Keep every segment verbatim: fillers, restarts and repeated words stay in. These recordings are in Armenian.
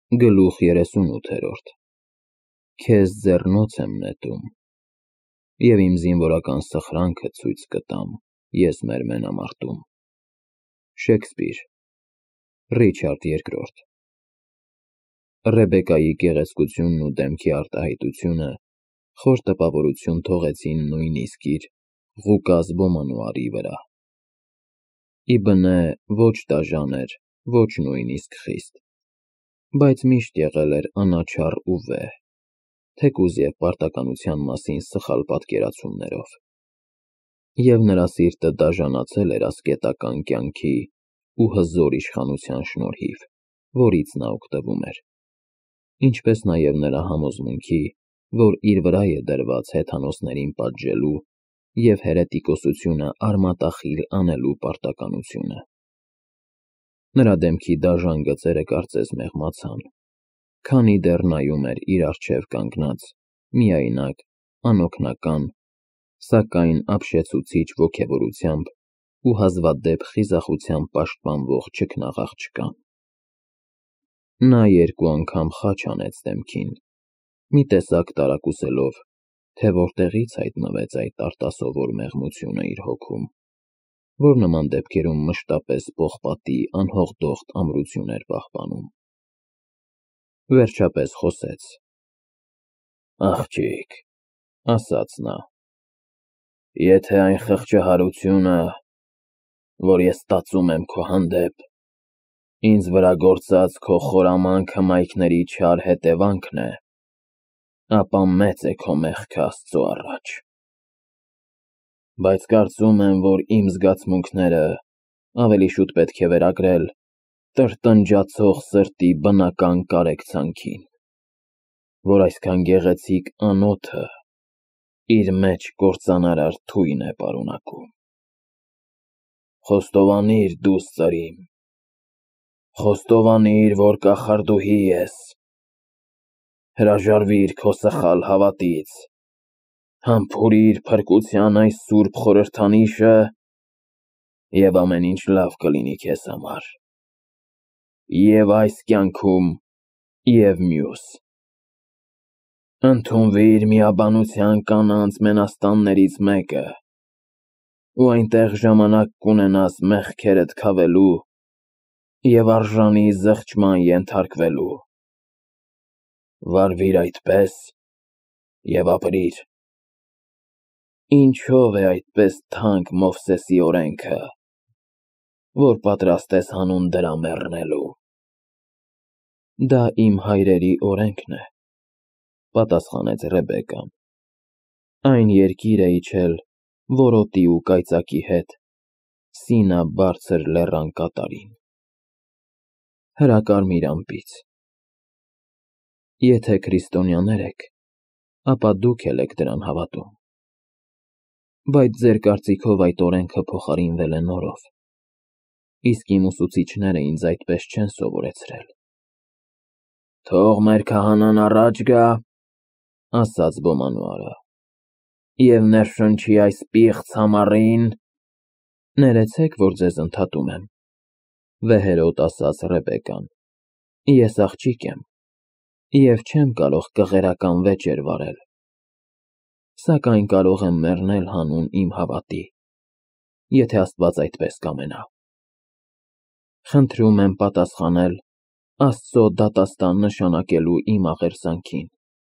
Գլուխ երեսունութերորդ Քեզ ձեռնոց եմ նետում, և իմ զինվորական սխրանքը ցույց կտամ ես մեր մենամարտում։ Շեքսպիր, Ռիչարդ երկրորդ Ռեբեկայի գեղեցկությունն ու դեմքի արտահայտությունը խոր տպավորություն թողեցին նույնիսկ իր Ղուկաս Բոմանուարի վրա։ Ի բնե ոչ դաժան էր, ոչ նույնիսկ խիստ, բայց միշտ եղել էր անաչառ ու վեհ, թեկուզ և պարտականության մասին սխալ պատկերացումներով, և նրա սիրտը դաժանացել էր ասկետական կյանքի ու հզոր իշխանության շնորհիվ, որից նա օգտվում էր, ինչպես նաև նրա համոզմունքի, որ իր վրա է դրված հեթանոսներին պատժելու և հերետիկոսությունը արմատախիլ անելու պարտականությունը։ Նրա դեմքի դաժան գծերը կարծես մեղմացան, քանի դեռ նայում էր իր առջև կանգնած, միայնակ, անօգնական, սակայն ապշեցուցիչ ոգևորությամբ ու հազվադեպ խիզախությամբ պաշտպանվող չքնաղ աղջկան։ Նա երկու անգամ խաչ հանեց դեմքին, մի տեսակ տարակուսելով, թե որտեղից հայտնվեց այդ արտասովոր մեղմությունը իր հոգում, որ նման դեպքերում մշտապես պողպատի անհողդոխտ ամրություն էր պահպանում։ Վերջապես խոսեց. «Աղջիկ», ասաց նա, «եթե այն խղճահարությունը, որ ես տածում եմ քո հանդեպ, ինձ վրա գործած քո խորամանկ հմայքների չար հետևանքն է, ապա մեծ է քո մեղքը Աստծո առաջ։ Բայց կարծում եմ, որ իմ զգացմունքները ավելի շուտ պետք է վերագրել տրտնջացող սրտի բնական կարեկցանքին, որ այսքան գեղեցիկ անոթը իր մեջ կործանարար թույն է պարունակում։ Խոստովանիր, դուստր իմ, խոստովանիր, որ կախարդուհի ես, հրաժարվիր քո սխալ հավատից, համբուրիր փրկության այս սուրբ խորհրդանիշը, և ամեն ինչ լավ կլինի քեզ համար, և այս կյանքում, և մյուս։ Ընդունվիր միաբանության կանանց մենաստաններից մեկը ու այնտեղ ժամանակ կունենաս մեղքերդ քավելու և արժանի զղջման ենթարկվելու։ Վարվիր այդպես և ապրիր։ Ինչո՞վ է այդպես թանկ Մովսեսի օրենքը, որ պատրաստ ես հանուն դրա մեռնելու։ Դա իմ հայրերի օրենքն է, պատասխանեց Ռեբեկան, այն երկիր է իջել որոտի ու կայծակի հետ, Սինա բարձր լեռան կատարին, հրակարմիր ամպից։ Եթե քրիստոնյաներ եք, ապա դուք էլ եք դրան հավատում, բայց ձեր կարծիքով այդ օրենքը փոխարինվել է նորով, իսկ իմ ուսուցիչները ինձ այդպես չեն սովորեցրել։ Թող մեր քահանան առաջ գա, ասաց Բոմանուարը, և ներշնչի այս պիղծ համառին։ Ներեցեք, որ ձեզ ընդհատում եմ, վեհերոտ ասաց Ռեբեկան, ես աղջիկ եմ և չեմ կարող կղերական վեճեր վարել, սակայն կարող եմ մեռնել հանուն իմ հավատի, եթե Աստված այդպես կամենա։ Խնդրում եմ պատասխանել Աստծո դատաստան նշանակելու իմ աղերսանքին։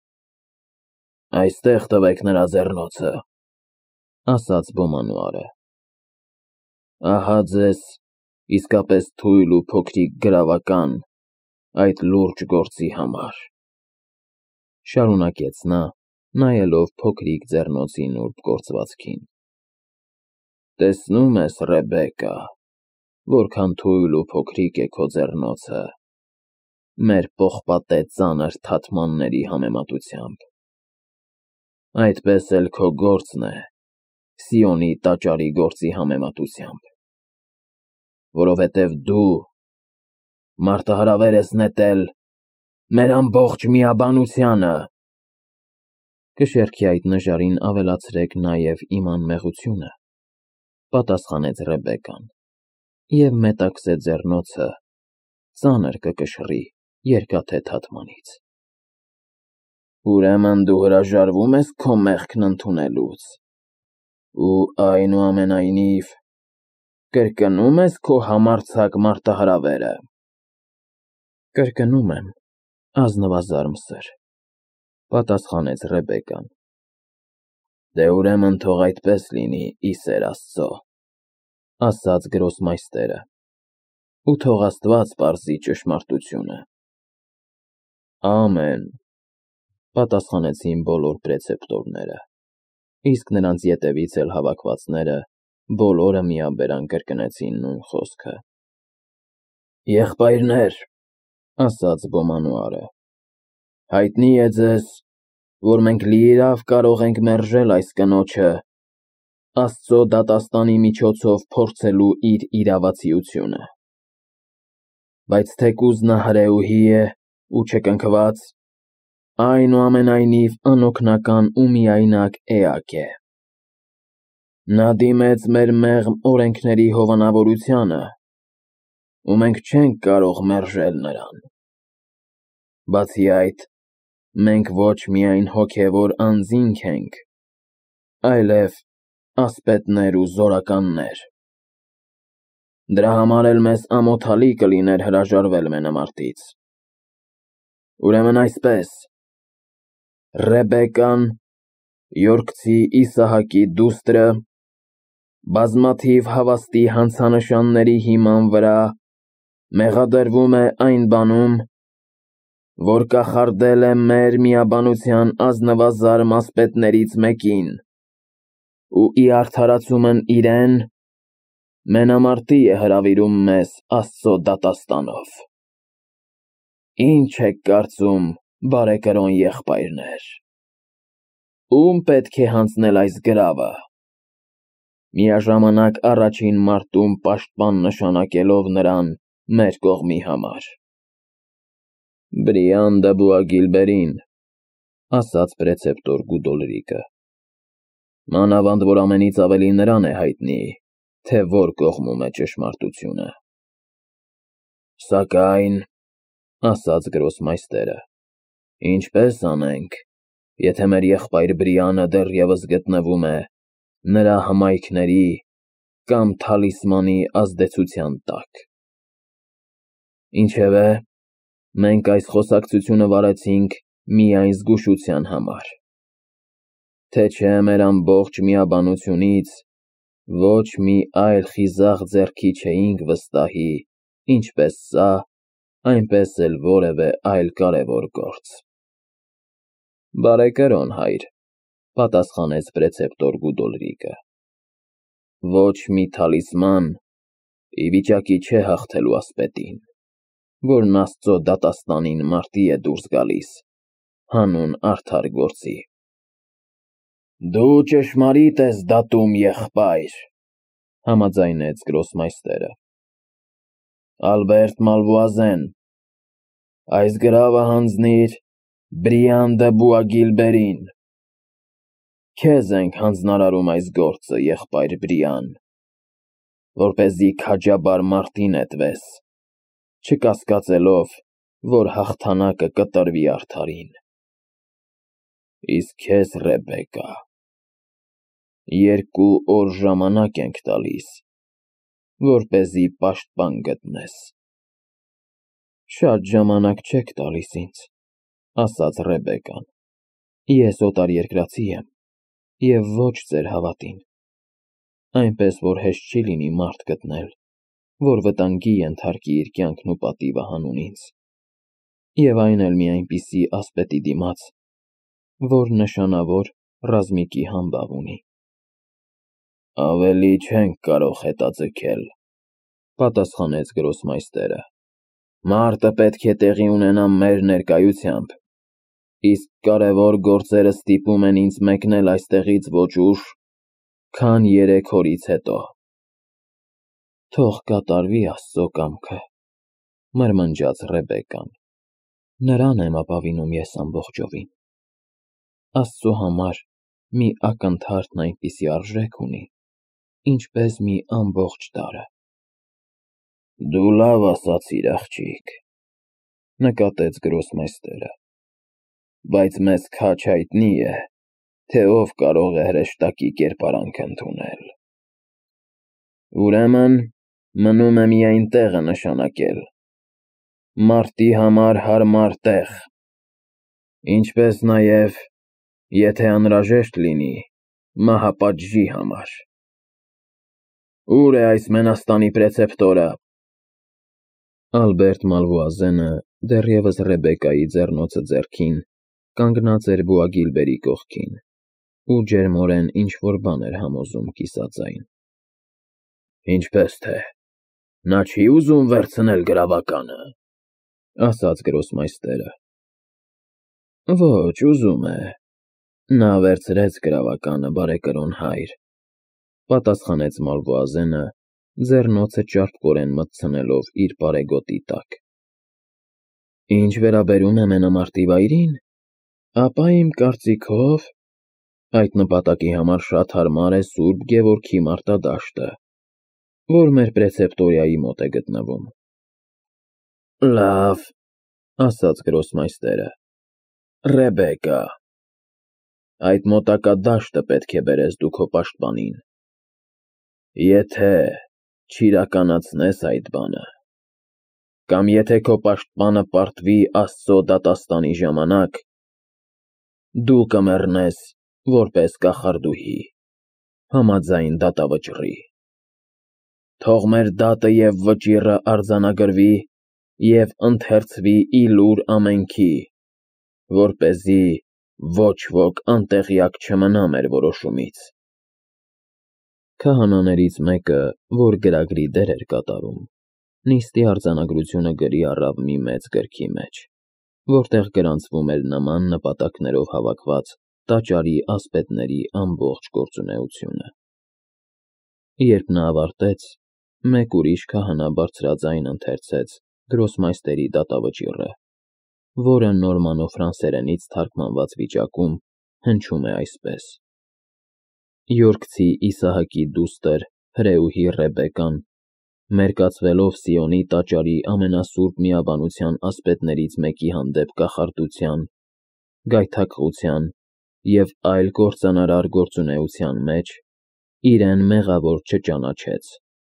Այստեղ տվեք նրա ձեռնոցը, ասաց Բոմանուարը։ Ահա ձեզ իսկապես թույլ ու փոքրիկ գրավական այդ լուրջ գործի համար, շարունակեց նա, նայելով փոքրիկ ձեռնոցի նուրբ կործվածքին։ Տեսնո՞ւմ ես, Ռեբեկա, որքան թույլ ու փոքրիկ է քո ձեռնոցը մեր պողպատե ծանր թաթմանների համեմատությամբ։ Այդպես էլ քո գործն է Սիոնի տաճարի գործի համեմատությամբ, որովհետև դու մարտահրավեր ես նետել մեր ամբողջ միաբանությանը։ Կշեռքի այդ նժարին ավելացրեք նաև իմ անմեղությունը, պատասխանեց Ռեբեկան, և մետաքսե ձեռնոցը ծանր կկշռի երկաթե թատմանից։ Ուրեմն դու հրաժարվում ես քո մեղքն ընդունելուց, ու այնուամենայնիվ կրկնում ես քո համարձակ մարտահրավերը։ Կրկնում եմ, ազնվազարմ սըր, պատասխանեց Ռեբեկան։ Դե ուրեմն թող այդպես լինի, ի սեր Աստծո, ասաց գրոսմայստերը, ու թող Աստված պարզի ճշմարտությունը։ Ամեն, պատասխանեցին բոլոր պրեցեպտորները, իսկ նրանց ետևից էլ հավաքվածները բոլորը միաբերան կրկնեցին նույն խոսքը։ Եղբայրներ, ասաց Բոմանուարը, հայտնի է ձեզ, որ մենք լիիրավ կարող ենք մերժել այս կնոջը, Աստծո դատաստանի միջոցով փորձելու իր իրավացիությունը։ Բայց թեկուզ նա հրեուհի է ու չկնքված, այնուամենայնիվ անօգնական ու միայնակ էակ է։ Նա դիմեց մեր մեղմ օրենքների հովանավորությանը, ու մենք չենք կարող մերժել նրան։ Բացի այդ, մենք ոչ միայն հոգևոր անձինք ենք, այլև ասպետներ ու զորականներ։ Դրա համար էլ մեզ ամոթալի կլիներ հրաժարվել մենամարտից։ Ուրեմն այսպես, Ռեբեկան, Յորքցի Իսահակի դուստրը, բազմաթիվ հավաստի հանցանշանների հիման վրա մեղադրվում է այն բանում, որ կախարդել է մեր միաբանության ազնվազարմ ասպետներից մեկին, ու ի արդարացումն իրեն մենամարտի է հրավիրում մեզ Աստծո դատաստանով։ Ինչ եք կարծում, բարեկրոն եղբայրներ, ում պետք է հանձնել այս գրավը, միաժամանակ առաջին մարտում պաշտպան նշանակելով նրան մեր կողմի համար։ Բրիան Դաբուագիլբերին, ասաց պրեցեպտոր Գուդոլրիկը, մանավանդ որ ամենից ավելի նրան է հայտնի, թե որ կողմում է ճշմարտությունը։ Սակայն, ասաց գրոսմայստերը, ինչպես անենք, եթե մեր եղբայր Բրիանը դեռևս գտնվում է նրա հմայքների կամ թալիսմանի ազդեցության տակ։ Ինչևէ, մենք այս խոսակցությունը վարեցինք միայն զգուշության համար, թե չէ մեր ամբողջ միաբանությունից ոչ մի այլ խիզախ ձեռքի չէինք վստահի, ինչպես սա, այնպես էլ որևէ այլ կարևոր գործ։ Բարեկրոն հայր, պատասխանեց պրեցեպտոր Գուդոլրիկը, ոչ մի թալիսման ի վիճակի չէ հաղթելու ասպետին, որն Աստծո դատաստանին մարտի է դուրս գալիս հանուն արդար գործի։ Դու ճշմարիտ ես դատում, եղբայր, համաձայնեց գրոսմայստերը։ Ալբերտ Մալվուազեն, այս գրավը հանձնիր Բրիան Դաբուագիլբերին։ Քեզ ենք հանձնարարում այս գործը, եղբայր Բրիան, որպեսզի քաջաբար մարտի նետվես, չկասկածելով, որ հաղթանակը կտրվի արդարին։ Իսկ քեզ, Ռեբեկա, երկու օր ժամանակ ենք տալիս, որպեսզի պաշտպան գտնես։ Շատ ժամանակ չեք տալիս ինձ, ասաց Ռեբեկան, ես օտարերկրացի եմ և ոչ ձեր հավատին, այնպես որ հեշտ չի լինի մարդ գտնել, որ վտանգի ենթարկի իր կյանքն ու պատիվը հանուն ինձ, և այն էլ մի այնպիսի ասպետի դիմաց, որ նշանավոր ռազմիկի համբավ ունի։ Ավելի չենք կարող հետաձգել, պատասխանեց գրոսմայստերը, մարտը պետք է տեղի ունենա մեր ներկայությամբ, իսկ կարևոր գործերը ստիպում են ինձ մեկնել այստեղից ոչ ուշ, քան երեք օրից հետո։ Թող կատարվի Աստծո կամքը, մրմնջաց Ռեբեկան, նրան եմ ապավինում ես ամբողջովին։ Աստծո համար մի ակնթարթն այնպիսի արժեք ունի, ինչպես մի ամբողջ տարը։ Դու լավ ասացիր, աղջիկ, նկատեց գրոսմայստերը։ Բայց մեզ քաջ հայտնի է, թե ով կարող է հրեշտակի կերպարանք ընդունել։ Ուրեմն, մնում է միայն տեղը նշանակել։ Մարտի համար հարմար տեղ, ինչպես նաև, եթե անհրաժեշտ լինի, մահապատժի համար։ Ո՞ւր է այս մենաստանի պրեցեպտորը։ Ալբերտ Մալվուազենը դեռևս Ռեբեկայի ձեռնոցը ձեռքին կանգնած էր Բուագիլբերի կողքին ու ջերմորեն ինչ-որ բան էր համոզում կիսաձայն։ Ինչպես թե, նա չի ուզում վերցնել գրավականը, ասաց գրոսմայստերը։ Ոչ, ուզում է։ Նա վերցրեց գրավականը, բարեկրոն հայր, պատասխանեց Մալվուազենը, ձեռնոցը ճարպկորեն մտցնելով իր պարեգոտի տակ։ Ինչ վերաբերում է մենամարտի վայրին, ապա իմ կարծիքով այդ նպատակի համար շատ հարմար է Սուրբ Գևորգի մարտադաշտը, որ մեր պրեցեպտորիայի մոտ է գտնվում։ Լավ, ասաց գրոսմայստերը։ Ռեբեկա, այդ մոտակա դաշտը պետք է բերես դու քո պաշտպանին։ Եթե չիրականացնես այդ բանը, կամ եթե քո պաշտպանը պարտվի Աստծո դատաստանի ժամանակ, դու կմեռնես որպես կախարդուհի, համաձայն դատավճռի։ Թող մեր դատը և վճիռը արձանագրվի և ընթերցվի ի լուր ամենքի, որպեսզի ոչ ոք անտեղյակ չմնա մեր որոշումից։ Քահանաներից մեկը, որ գրագրի դեր էր կատարում, նիստի արձանագրությունը գրի առավ մի մեծ գրքի մեջ, որտեղ գրանցվում էր նման նպատակներով հավաքված տաճարի ասպետների ամբողջ գործունեությունը։ Երբ նա ավարտեց, մեկ ուրիշ քահանա բարձրաձայն ընթերցեց գրոսմայստերի դատավճիռը, որը նորմանով ֆրանսերենից թարգմանված վիճակում հնչում է այսպես. Յորքցի Իսահակի դուստր հրեուհի Ռեբեկան, մերկացվելով Սիոնի տաճարի ամենասուրբ միաբանության ասպետներից մեկի հանդեպ կախարդության, գայթակղության և այլ կործանարար գործունեության մեջ, իրեն մեղավոր չճանաչեց։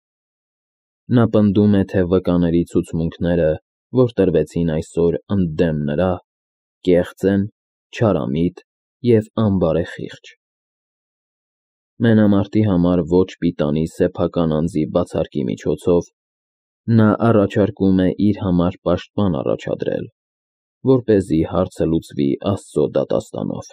Նա պնդում է, թե վկաների ցուցմունքները, որ տրվեցին այսօր ընդդեմ նրա, կեղծ են, չարամիտ և անբարեխիղճ։ Մենամարտի համար ոչ պիտանի սեփական անձի բացարկի միջոցով նա առաջարկում է իր համար պաշտպան առաջադրել, որպեսզի հարցը լուծվի Աստծո դատաստանով,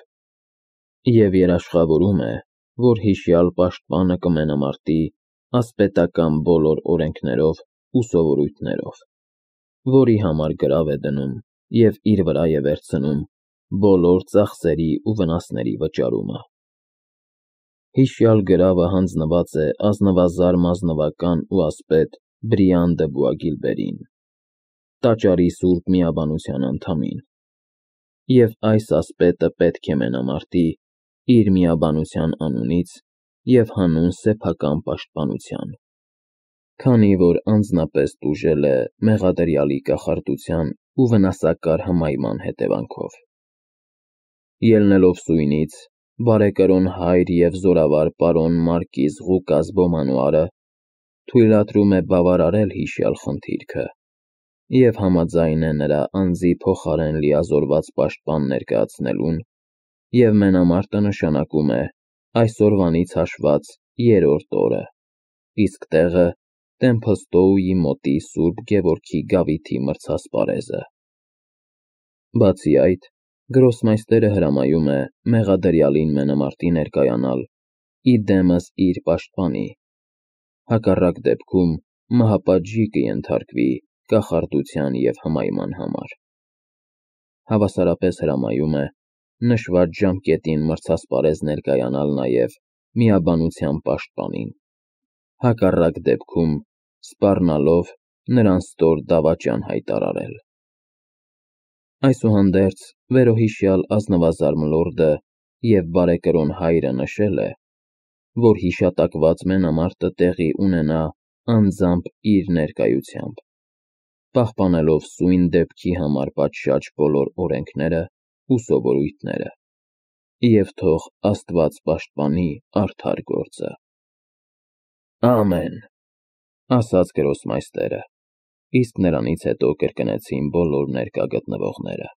և երաշխավորում է, որ հիշյալ պաշտպանը կմենամարտի ասպետական բոլոր օրենքներով ու սովորույթներով, որի համար գրավ է դնում և իր վրա է վերցնում բոլոր ծախսերի ու վնասների վճարումը։ Հիշյալ գրավը հանձնված է ազնվազար մասնվական ու ասպետ Բրիան դը Բուագիլբերին, տաճարի սուրբ միաբանության անդամին, և այս ասպետը պետք է մենամարտի իր միաբանության անունից և հանուն սեփական պաշտպանության, քանի որ անձնապես տուժել է մեղադրյալի կախարդության ու վնասակար հմայման հետևանքով։ Ելնելով սույնից, բարեկրոն հայր և զորավար պարոն մարկիզ Ղուկաս Բոմանուարը թույլատրում է բավարարել հիշյալ խնդիրքը և համաձայն է նրա անձի փոխարեն լիազորված պաշտպան ներկայացնելուն և մենամարտը նշանակում է այսօրվանից հաշված երրորդ օրը, իսկ տեղը Տեմփլստոուի մոտի Սուրբ Գևորգի գավիթի մրցասպարեզը։ Բացի այդ, գրոսմայստերը հրամայում է մեղադրյալին մենամարտի ներկայանալ ի դեմս իր պաշտպանի, հակառակ դեպքում մահապատժի կենթարկվի կախարդության և հմայման համար։ Հավասարապես հրամայում է նշված ժամկետին մրցասպարեզ ներկայանալ նաև միաբանության պաշտպանին, հակառակ դեպքում սպառնալով նրան ստոր դավաճան հայտարարել։ Այսուհանդերձ, վերոհիշյալ ազնվազար մլորդը և բարեկրոն հայրը նշել է, որ հիշատակված մենամարտը տեղի ունենա անձամբ իր ներկայությամբ, պահպանելով սույն դեպքի համար պատշաճ բոլոր օրենքները ու սովորույթները, և թող Աստված պաշտպանի արդար գործը։ Ամեն, ասաց գրոսմայստերը, իսկ նրանից հետո կրկնեցին բոլոր ներկա գտնվողները։